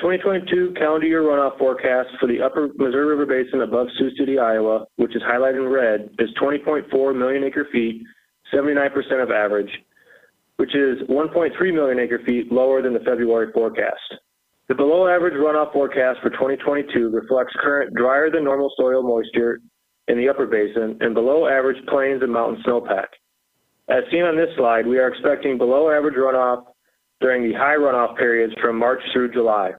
2022 calendar year runoff forecast for the upper Missouri River Basin above Sioux City, Iowa, which is highlighted in red, is 20.4 million acre feet, 79% of average, which is 1.3 million acre feet lower than the February forecast. The below average runoff forecast for 2022 reflects current drier than normal soil moisture in the upper basin and below average plains and mountain snowpack. As seen on this slide, we are expecting below average runoff during the high runoff periods from March through July.